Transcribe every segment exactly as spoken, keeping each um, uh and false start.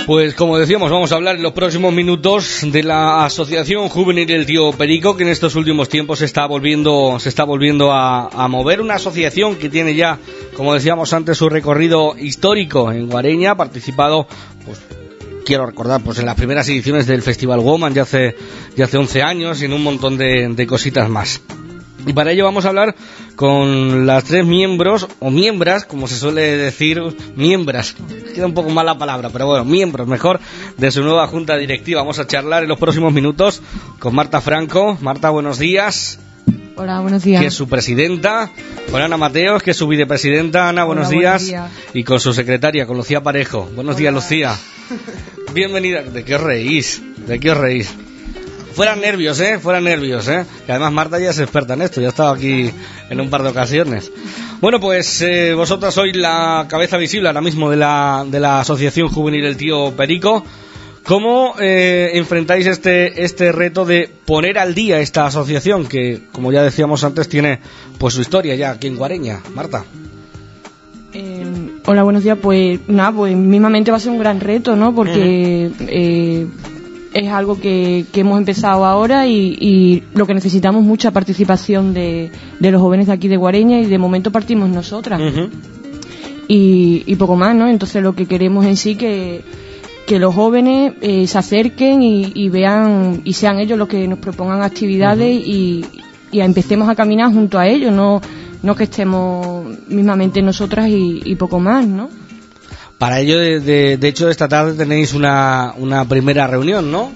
Pues como decíamos, vamos a hablar en los próximos minutos de la Asociación Juvenil El Tío Perico, que en estos últimos tiempos se está volviendo, se está volviendo a, a mover. Una asociación que tiene ya, como decíamos antes, su recorrido histórico en Guareña, ha participado, pues quiero recordar, pues en las primeras ediciones del Festival Woman ya hace, ya hace once años y en un montón de, de cositas más. Y para ello vamos a hablar con las tres miembros, o miembras, como se suele decir, miembras, queda un poco mal la palabra, pero bueno, miembros mejor, de su nueva junta directiva. Vamos a charlar en los próximos minutos con Marta Franco. Marta, buenos días. Hola, buenos días. Que es su presidenta, con Ana Mateos, que es su vicepresidenta. Ana, buenos, Hola, días. buenos días. Y con su secretaria, con Lucía Parejo. Buenos Hola. días, Lucía. Bienvenida. ¿De qué os reís? ¿De qué os reís? Fueran nervios, ¿eh? Fueran nervios, ¿eh? Que además Marta ya es experta en esto, ya ha estado aquí en un par de ocasiones. Bueno, pues eh, vosotras sois la cabeza visible ahora mismo de la, de la Asociación Juvenil El Tío Perico. ¿Cómo eh, enfrentáis este, este reto de poner al día esta asociación que, como ya decíamos antes, tiene pues su historia ya aquí en Guareña? Marta. Eh, hola, buenos días. Pues nada, pues mismamente va a ser un gran reto, ¿no? Porque... Uh-huh. eh, es algo que, que hemos empezado ahora y, y lo que necesitamos mucha participación de, de los jóvenes de aquí de Guareña, y de momento partimos nosotras. Uh-huh. y, y poco más, ¿no? Entonces lo que queremos en sí que que los jóvenes eh, se acerquen y, y vean y sean ellos los que nos propongan actividades. Uh-huh. y, y empecemos a caminar junto a ellos, no no que estemos mismamente nosotras y, y poco más, ¿no? Para ello, de, de, de hecho, esta tarde tenéis una, una primera reunión, ¿no?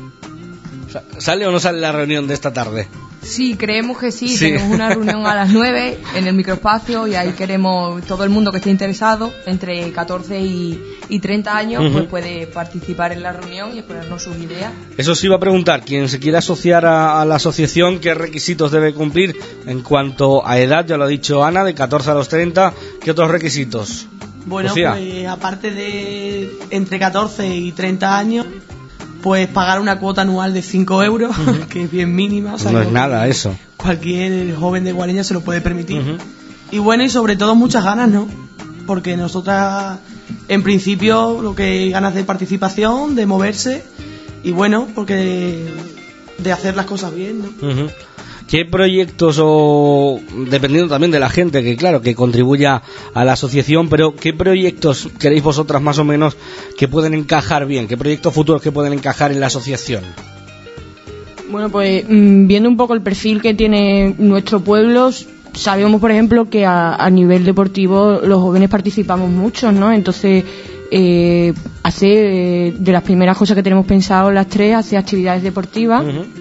¿Sale o no sale la reunión de esta tarde? Sí, creemos que sí. sí. Tenemos una reunión a las nueve en el microespacio y ahí queremos, todo el mundo que esté interesado, entre catorce y, y treinta años, uh-huh. pues puede participar en la reunión y exponernos sus ideas. Eso sí iba a preguntar, quien se quiera asociar a, a la asociación, ¿qué requisitos debe cumplir en cuanto a edad? Ya lo ha dicho Ana, de catorce a los treinta, ¿qué otros requisitos? Bueno, Lucía. Pues aparte de entre catorce y treinta años, pues pagar una cuota anual de cinco euros, uh-huh. que es bien mínima. O sea, no es nada eso. Cualquier joven de Guareña se lo puede permitir. Uh-huh. Y bueno, y sobre todo muchas ganas, ¿no? Porque nosotras, en principio, lo que ganas de participación, de moverse, y bueno, porque de hacer las cosas bien, ¿no? Uh-huh. ¿Qué proyectos, o dependiendo también de la gente que claro que contribuya a la asociación, pero qué proyectos queréis vosotras más o menos que pueden encajar bien? ¿Qué proyectos futuros que pueden encajar en la asociación? Bueno, pues viendo un poco el perfil que tiene nuestro pueblo, sabemos por ejemplo que a, a nivel deportivo los jóvenes participamos mucho, ¿no? Entonces eh, hacer eh, de las primeras cosas que tenemos pensado las tres, hacer actividades deportivas. Uh-huh.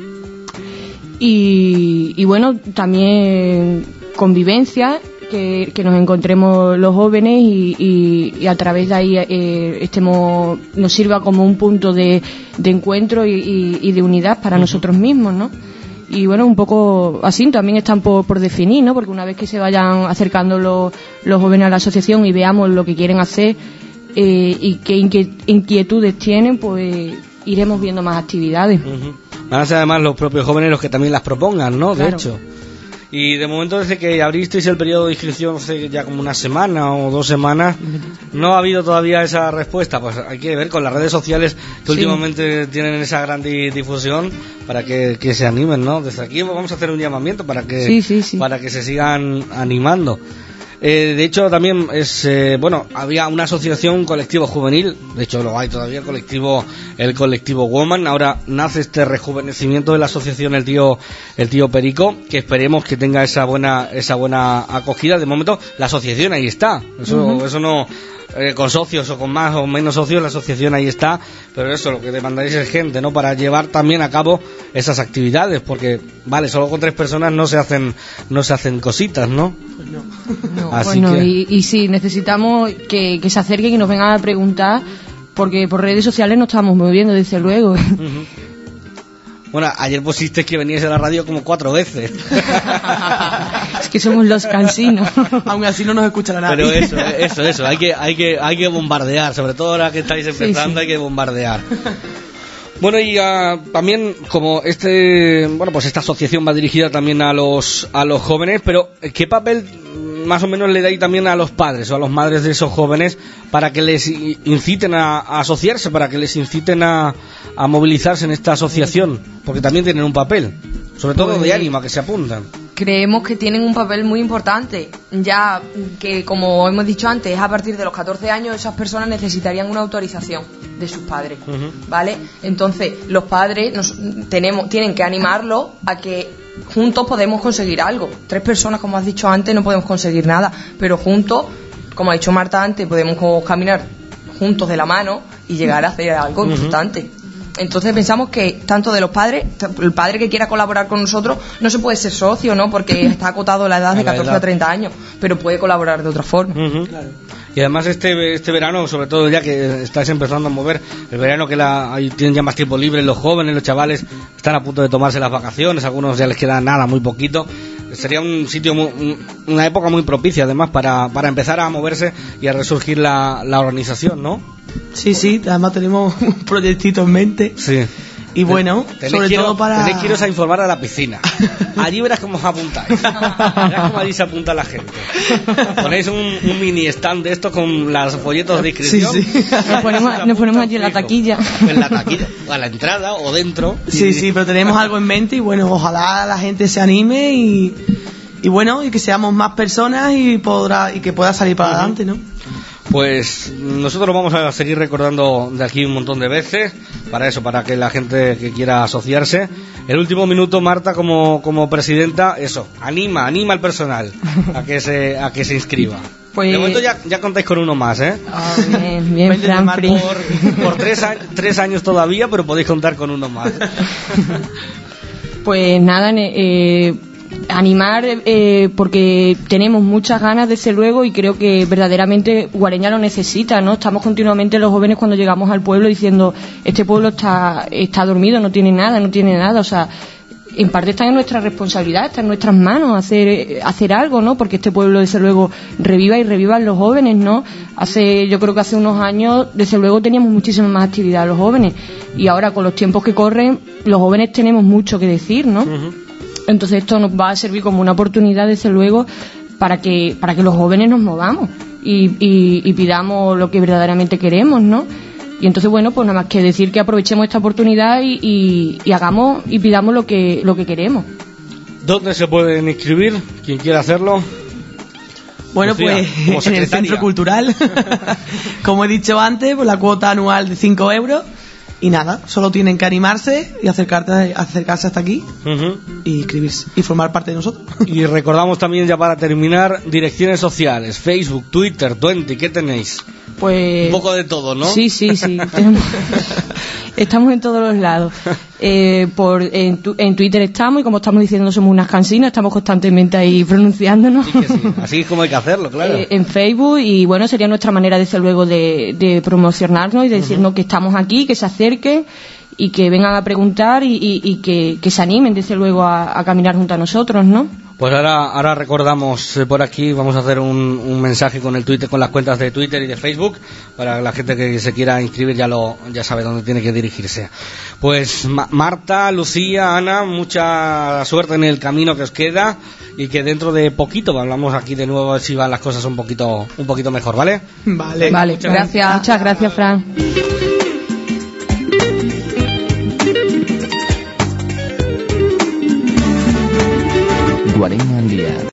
Y, y bueno, también convivencia, que, que nos encontremos los jóvenes y, y, y a través de ahí eh, estemos, nos sirva como un punto de, de encuentro y, y, y de unidad para uh-huh. nosotros mismos, ¿no? Y bueno, un poco así también están por, por definir, ¿no? Porque una vez que se vayan acercando los, los jóvenes a la asociación y veamos lo que quieren hacer eh, y qué inquietudes tienen, pues iremos viendo más actividades. Uh-huh. Van a ser además los propios jóvenes los que también las propongan, ¿no? Claro. De hecho. Y de momento, desde que abristeis el periodo de inscripción hace ya como una semana o dos semanas, no ha habido todavía esa respuesta. Pues hay que ver con las redes sociales que sí. últimamente tienen esa gran di- difusión para que, que se animen, ¿no? Desde aquí vamos a hacer un llamamiento para que, sí, sí, sí. para que se sigan animando. Eh, de hecho, también es eh, bueno, había una asociación, un colectivo juvenil, de hecho lo hay todavía, el colectivo, el colectivo Woman. Ahora nace este rejuvenecimiento de la asociación El Tío, el Tío Perico, que esperemos que tenga esa buena, esa buena acogida. De momento, la asociación ahí está. Eso, uh-huh. eso no, eh, con socios o con más o menos socios, la asociación ahí está. Pero eso, lo que demandáis es gente, ¿no? Para llevar también a cabo esas actividades, porque vale, solo con tres personas no se hacen, no se hacen cositas, ¿no? Pues no. No, Así bueno, que... y, y sí, necesitamos que, que se acerquen y nos vengan a preguntar, porque por redes sociales no estamos moviendo, desde luego. Uh-huh. Bueno, ayer pusiste que veníais a la radio como cuatro veces. Es que somos los cansinos. Aún así no nos escuchará nadie. Pero eso, eso, eso, hay que, hay que, hay que bombardear, sobre todo ahora que estáis empezando, sí, sí. hay que bombardear. Bueno, y uh, también como este, bueno, pues esta asociación va dirigida también a los a los jóvenes, pero ¿qué papel más o menos le dais también a los padres o a los madres de esos jóvenes para que les inciten a, a asociarse, para que les inciten a, a movilizarse en esta asociación? Porque también tienen un papel, sobre todo Pues, de ánimo, a que se apuntan. Creemos que tienen un papel muy importante, ya que, como hemos dicho antes, a partir de los catorce años esas personas necesitarían una autorización de sus padres, uh-huh. ¿vale? Entonces, los padres nos, tenemos, tienen que animarlos a que juntos podemos conseguir algo. Tres personas, como has dicho antes, no podemos conseguir nada, pero juntos, como ha dicho Marta antes, podemos caminar juntos de la mano y llegar a hacer algo uh-huh. importante. Entonces pensamos que tanto de los padres, el padre que quiera colaborar con nosotros no se puede ser socio, ¿no? Porque está acotado la edad de catorce a treinta años, pero puede colaborar de otra forma. Uh-huh. Claro. Y además este este verano, sobre todo ya que estáis empezando a mover, el verano que la, ahí tienen ya más tiempo libre, los jóvenes, los chavales están a punto de tomarse las vacaciones, algunos ya les queda nada, muy poquito. Sería un sitio, muy, una época muy propicia además para, para empezar a moverse y a resurgir la, la organización, ¿no? Sí, sí, además tenemos un proyectito en mente. Sí. Y bueno, tenéis sobre quiero, todo para... Tenéis que iros a informar a la piscina. Allí verás cómo os apuntáis. Verás cómo allí se apunta la gente. Ponéis un, un mini stand de esto con los folletos de inscripción. Sí, sí. Nos ponemos, nos ponemos allí en la taquilla. En la taquilla, o a la entrada, o dentro. Sí, sí, pero tenemos algo en mente y bueno, ojalá la gente se anime y, y bueno, y que seamos más personas y, podrá, y que pueda salir para uh-huh. adelante, ¿no? Pues nosotros vamos a seguir recordando de aquí un montón de veces para eso, para que la gente que quiera asociarse. El último minuto, Marta, como, como presidenta, eso, anima, anima al personal a que se, a que se inscriba. Pues... De momento ya, ya contáis con uno más, ¿eh? Oh, bien, bien, Fran Fri. Por, por tres, a, tres años todavía, pero podéis contar con uno más. Pues nada, eh... animar eh, porque tenemos muchas ganas desde luego y creo que verdaderamente Guareña lo necesita, ¿no? Estamos continuamente los jóvenes cuando llegamos al pueblo diciendo este pueblo está, está dormido, no tiene nada, no tiene nada, o sea, en parte está en nuestra responsabilidad, está en nuestras manos hacer hacer algo, ¿no? Porque este pueblo desde luego reviva y revivan los jóvenes, ¿no? Hace, yo creo que hace unos años desde luego teníamos muchísima más actividad los jóvenes y ahora con los tiempos que corren los jóvenes tenemos mucho que decir, ¿no? Uh-huh. Entonces esto nos va a servir como una oportunidad, desde luego, para que para que los jóvenes nos movamos y, y, y pidamos lo que verdaderamente queremos, ¿no? Y entonces, bueno, pues nada más que decir que aprovechemos esta oportunidad y, y, y hagamos y pidamos lo que lo que queremos. ¿Dónde se pueden inscribir? ¿Quién quiera hacerlo? Bueno, Lucía, pues en el Centro Cultural, como he dicho antes, pues la cuota anual de cinco euros. Y nada, solo tienen que animarse y acercarse, acercarse hasta aquí uh-huh. y inscribirse y formar parte de nosotros. Y recordamos también, ya para terminar, direcciones sociales, Facebook, Twitter, Twenty, ¿qué tenéis? Pues... Un poco de todo, ¿no? Sí, sí, sí. Estamos en todos los lados. Eh, por en, tu, en Twitter estamos y como estamos diciendo somos unas cansinas, estamos constantemente ahí pronunciándonos. Sí que sí. Así es como hay que hacerlo, claro. Eh, en Facebook y bueno, sería nuestra manera desde luego de, de promocionarnos y de decirnos uh-huh. que estamos aquí, que se acerquen y que vengan a preguntar y, y, y que, que se animen desde luego a, a caminar junto a nosotros, ¿no? Pues ahora, ahora recordamos eh, por aquí, vamos a hacer un, un mensaje con el Twitter, con las cuentas de Twitter y de Facebook, para la gente que se quiera inscribir ya lo, ya sabe dónde tiene que dirigirse. Pues Ma- Marta, Lucía, Ana, mucha suerte en el camino que os queda y que dentro de poquito hablamos aquí de nuevo a ver si van las cosas un poquito, un poquito mejor, ¿vale? Vale, vale, muchas gracias. gracias. Muchas gracias, Fran. Guareña al día.